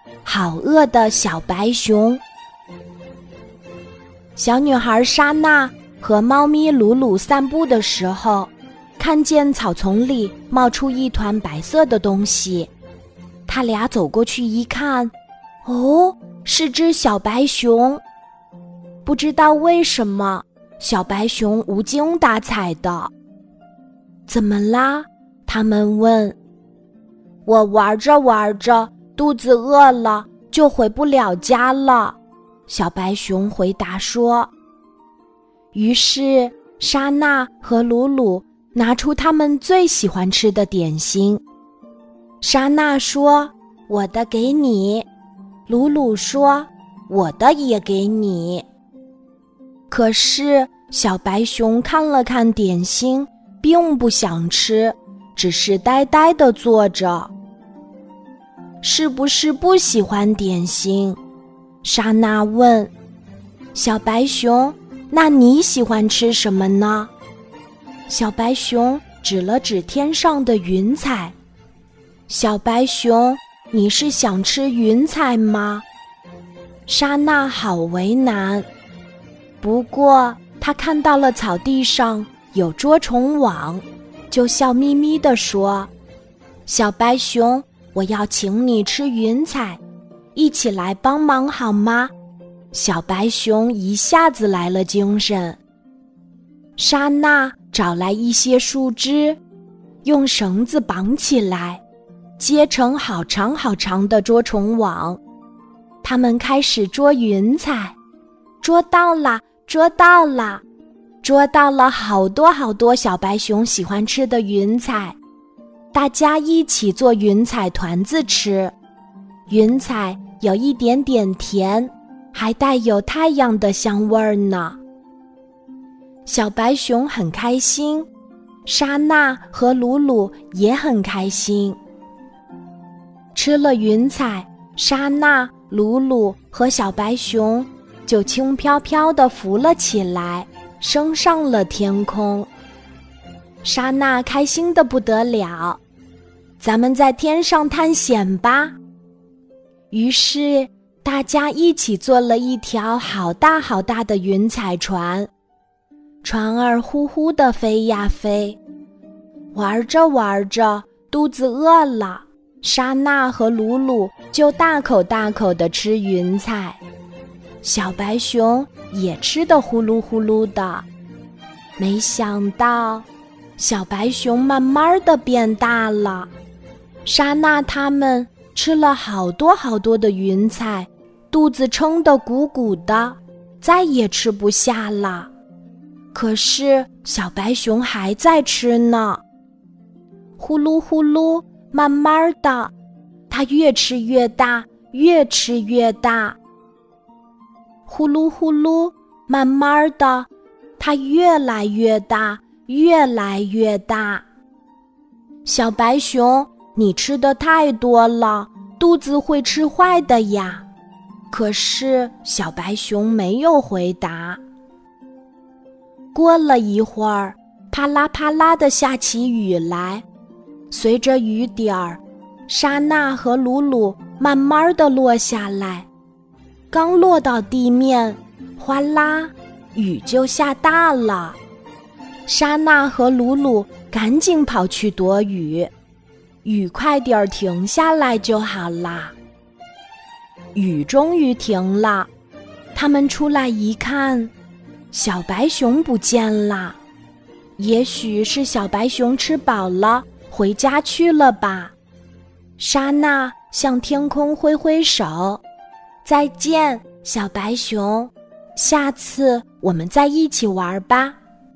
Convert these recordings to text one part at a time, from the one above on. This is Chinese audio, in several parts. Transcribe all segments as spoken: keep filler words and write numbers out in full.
好饿的小白熊。小女孩莎娜和猫咪鲁鲁散步的时候，看见草丛里冒出一团白色的东西。他俩走过去一看，哦，是只小白熊。不知道为什么，小白熊无精打采的。怎么啦？他们问。我玩着玩着，肚子饿了，就回不了家了。小白熊回答说。于是莎娜和鲁鲁拿出他们最喜欢吃的点心。莎娜说，我的给你。鲁鲁说，我的也给你。可是小白熊看了看点心，并不想吃，只是呆呆地坐着。是不是不喜欢点心？莎娜问。小白熊，那你喜欢吃什么呢？小白熊指了指天上的云彩。小白熊，你是想吃云彩吗？莎娜好为难。不过她看到了草地上有捉虫网，就笑眯眯地说，小白熊，我要请你吃云彩，一起来帮忙好吗？小白熊一下子来了精神。莎娜找来一些树枝，用绳子绑起来，结成好长好长的捉虫网。他们开始捉云彩，捉到了，捉到了，捉到了好多好多小白熊喜欢吃的云彩。大家一起做云彩团子吃，云彩有一点点甜，还带有太阳的香味儿呢。小白熊很开心，莎娜和鲁鲁也很开心。吃了云彩，莎娜、鲁鲁和小白熊就轻飘飘地浮了起来，升上了天空。莎娜开心得不得了，咱们在天上探险吧。于是大家一起做了一条好大好大的云彩船，船儿呼呼地飞呀飞。玩着玩着，肚子饿了，莎娜和鲁鲁就大口大口地吃云彩，小白熊也吃得呼噜呼噜的。没想到小白熊慢慢地变大了，莎娜他们吃了好多好多的云彩，肚子撑得鼓鼓的，再也吃不下了。可是小白熊还在吃呢，呼噜呼噜，慢慢的，它越吃越大，越吃越大。呼噜呼噜，慢慢的，它越来越大，越来越大。小白熊，你吃的太多了，肚子会吃坏的呀。可是小白熊没有回答。过了一会儿，啪啦啪啦地下起雨来，随着雨点儿，莎娜和鲁鲁慢慢地落下来。刚落到地面，哗啦，雨就下大了。莎娜和鲁鲁赶紧跑去躲雨，雨快点儿停下来就好啦。雨终于停了，他们出来一看，小白熊不见了。也许是小白熊吃饱了，回家去了吧。莎娜向天空挥挥手，再见，小白熊，下次我们再一起玩吧。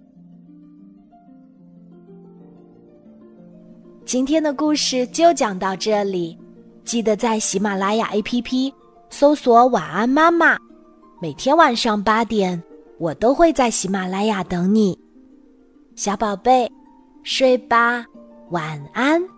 今天的故事就讲到这里，记得在喜马拉雅 A P P 搜索晚安妈妈，每天晚上八点，我都会在喜马拉雅等你。小宝贝，睡吧，晚安。